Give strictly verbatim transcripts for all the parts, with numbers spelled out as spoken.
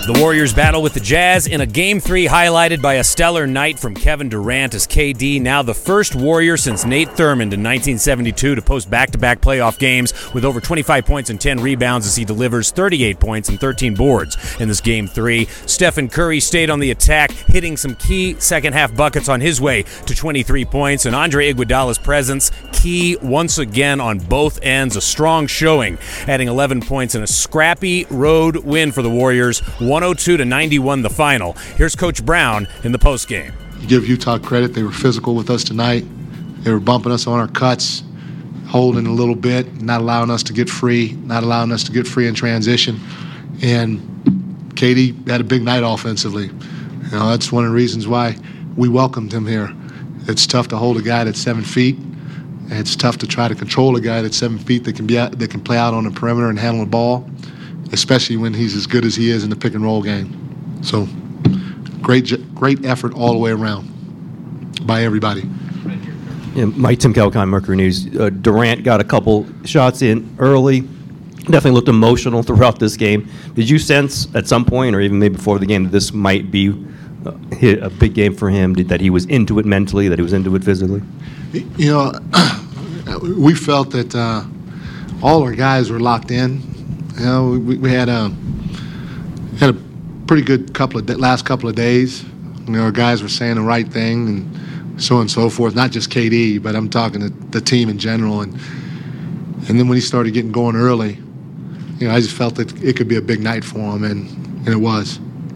The Warriors battle with the Jazz in a Game three highlighted by a stellar night from Kevin Durant as K D, now the first Warrior since Nate Thurmond in nineteen seventy-two to post back-to-back playoff games with over twenty-five points and ten rebounds as he delivers thirty-eight points and thirteen boards in this Game three. Stephen Curry stayed on the attack, hitting some key second-half buckets on his way to twenty-three points, and Andre Iguodala's presence key once again on both ends. A strong showing, adding eleven points in a scrappy road win for the Warriors, one oh two to ninety-one the final. Here's Coach Brown in the postgame. Give Utah credit. They were physical with us tonight. They were bumping us on our cuts, holding a little bit, not allowing us to get free, not allowing us to get free in transition. And K D had a big night offensively. You know, that's one of the reasons why we welcomed him here. It's tough to hold a guy that's seven feet. And it's tough to try to control a guy that's seven feet that can be out, that can play out on the perimeter and handle the ball, especially when he's as good as he is in the pick and roll game. So, great, great effort all the way around by everybody. Yeah, Mike Timkelkine, Mercury News. Uh, Durant got a couple shots in early. Definitely looked emotional throughout this game. Did you sense at some point, or even maybe before the game, that this might be uh, a big game for him? Did, that he was into it mentally, that he was into it physically? You know, we felt that uh, all our guys were locked in. You know, we, we had a had a pretty good couple of last couple of days. You know, our guys were saying the right thing and so on and so forth. Not just K D, but I'm talking to the team in general. And and then when he started getting going early, you know, I just felt that it could be a big night for him, and, and it was.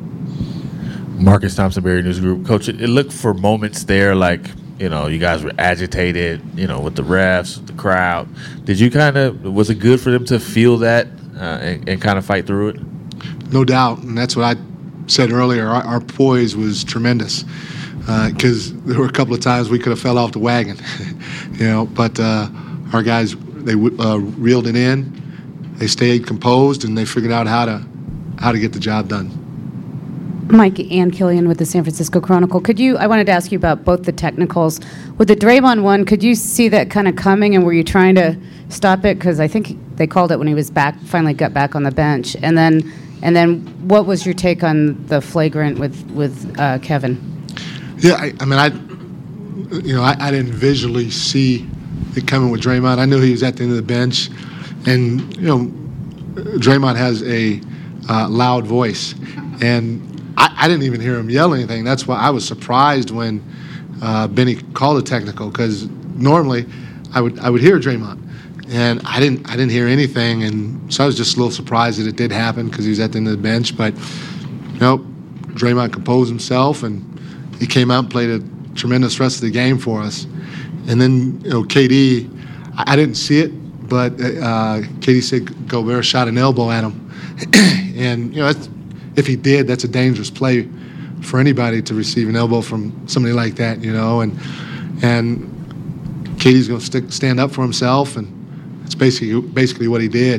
Marcus Thompson, Barry News Group. Coach, it, it looked for moments there like, you know, you guys were agitated, you know, with the refs, with the crowd. Did you kind of, was it good for them to feel that uh, and, and kind of fight through it? No doubt, and that's what I said earlier. Our, our poise was tremendous because uh, there were a couple of times we could have fell off the wagon, you know, but uh, our guys, they uh, reeled it in, they stayed composed, and they figured out how to how to get the job done. Mike, Ann Killian with the San Francisco Chronicle. Could you, I wanted to ask you about both the technicals. With the Draymond one, could you see that kind of coming, and were you trying to stop it? Because I think they called it when he was back, finally got back on the bench. And then and then what was your take on the flagrant with, with uh, Kevin? Yeah, I, I mean, I, you know, I, I didn't visually see it coming with Draymond. I knew he was at the end of the bench. And, you know, Draymond has a uh, loud voice. And I, I didn't even hear him yell anything. That's why I was surprised when uh, Benny called a technical, because normally I would I would hear Draymond, and I didn't I didn't hear anything, and so I was just a little surprised that it did happen because he was at the end of the bench. But you know, Draymond composed himself, and he came out and played a tremendous rest of the game for us. And then you know, K D, I, I didn't see it, but uh, K D said Gobert shot an elbow at him, and you know that's. If he did, that's a dangerous play for anybody to receive an elbow from somebody like that, you know. And and K D's going to stick, stand up for himself, and it's basically basically what he did.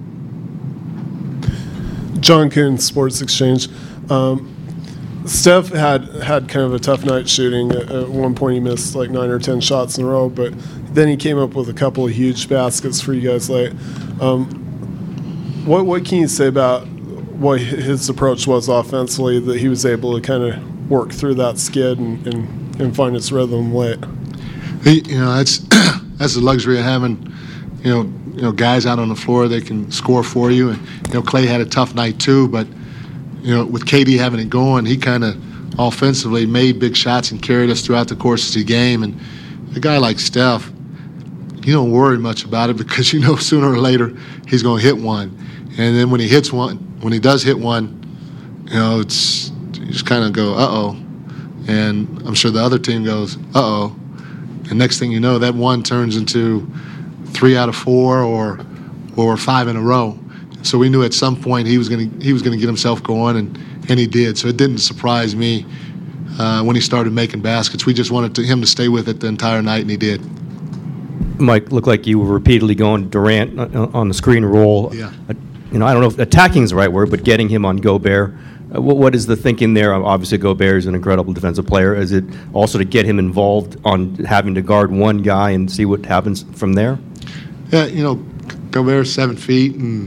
John Kuhn, Sports Exchange. Um, Steph had had kind of a tough night shooting. At, at one point, he missed like nine or ten shots in a row, but then he came up with a couple of huge baskets for you guys late. Um, what what can you say about what his approach was offensively, that he was able to kind of work through that skid and, and, and find its rhythm late? He, you know, that's that's the luxury of having, you know, you know, guys out on the floor that can score for you. And you know, Clay had a tough night too, but you know, with K D having it going, he kind of offensively made big shots and carried us throughout the course of the game. And a guy like Steph, you don't worry much about it because you know sooner or later he's going to hit one. And then when he hits one, when he does hit one, you know, it's you just kind of go, uh-oh. And I'm sure the other team goes, uh-oh. And next thing you know, that one turns into three out of four or or five in a row. So we knew at some point he was going to he was going to get himself going, and, and he did. So it didn't surprise me uh, when he started making baskets. We just wanted to, him to stay with it the entire night, and he did. Mike, looked like you were repeatedly going Durant on the screen roll. Yeah. You know, I don't know if attacking is the right word, but getting him on Gobert. Uh, what, what is the thinking there? Obviously, Gobert is an incredible defensive player. Is it also to get him involved on having to guard one guy and see what happens from there? Yeah, you know, Gobert's seven feet, and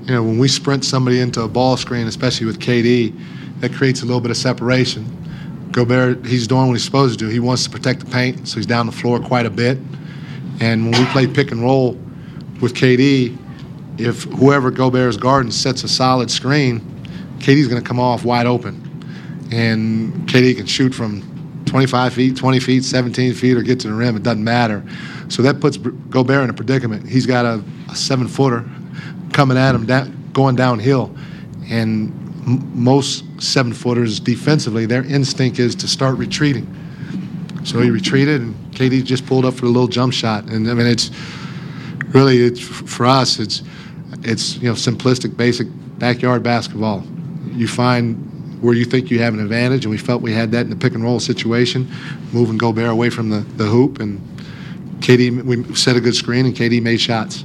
you know, when we sprint somebody into a ball screen, especially with K D, that creates a little bit of separation. Gobert, he's doing what he's supposed to do. He wants to protect the paint, so he's down the floor quite a bit. And when we play pick and roll with K D, if whoever Gobert's guarding sets a solid screen, K D's going to come off wide open. And K D can shoot from twenty-five feet, twenty feet, seventeen feet, or get to the rim. It doesn't matter. So that puts Gobert in a predicament. He's got a, a seven-footer coming at him, down, going downhill. And m- most seven-footers defensively, their instinct is to start retreating. So he retreated, and K D just pulled up for a little jump shot. And I mean, it's really, it's for us, it's it's you know simplistic, basic backyard basketball. You find where you think you have an advantage, and we felt we had that in the pick and roll situation, moving Gobert away from the, the hoop, and K D, we set a good screen, and K D made shots.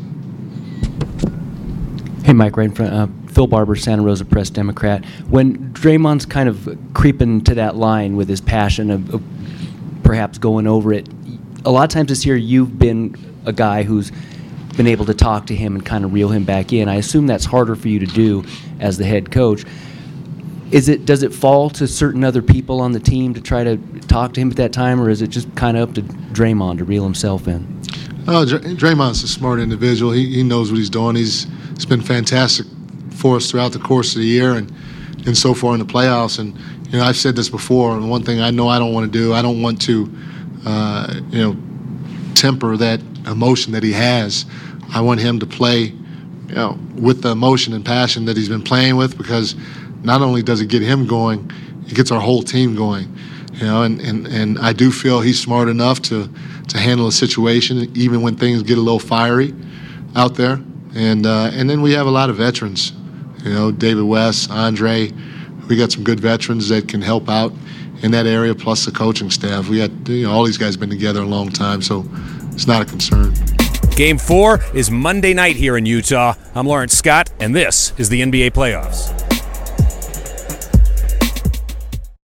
Hey, Mike, right in front. Uh, Phil Barber, Santa Rosa Press Democrat. When Draymond's kind of creeping to that line with his passion of, of perhaps going over it, a lot of times this year you've been a guy who's been able to talk to him and kind of reel him back in. I assume that's harder for you to do as the head coach. Is it? Does it fall to certain other people on the team to try to talk to him at that time, or is it just kind of up to Draymond to reel himself in? Oh, Dr- Draymond's a smart individual. He he knows what he's doing. He's it's been fantastic for us throughout the course of the year and and so far in the playoffs. And you know, I've said this before. And one thing I know I don't want to do, I don't want to, uh, you know, temper that emotion that he has. I want him to play, you know, with the emotion and passion that he's been playing with, because not only does it get him going, it gets our whole team going. You know, and, and, and I do feel he's smart enough to, to handle a situation even when things get a little fiery out there. And uh, and then we have a lot of veterans. You know, David West, Andre. We got some good veterans that can help out in that area, plus the coaching staff. We got, you know, all these guys been together a long time, so it's not a concern. Game four is Monday night here in Utah. I'm Lawrence Scott, and this is the N B A Playoffs.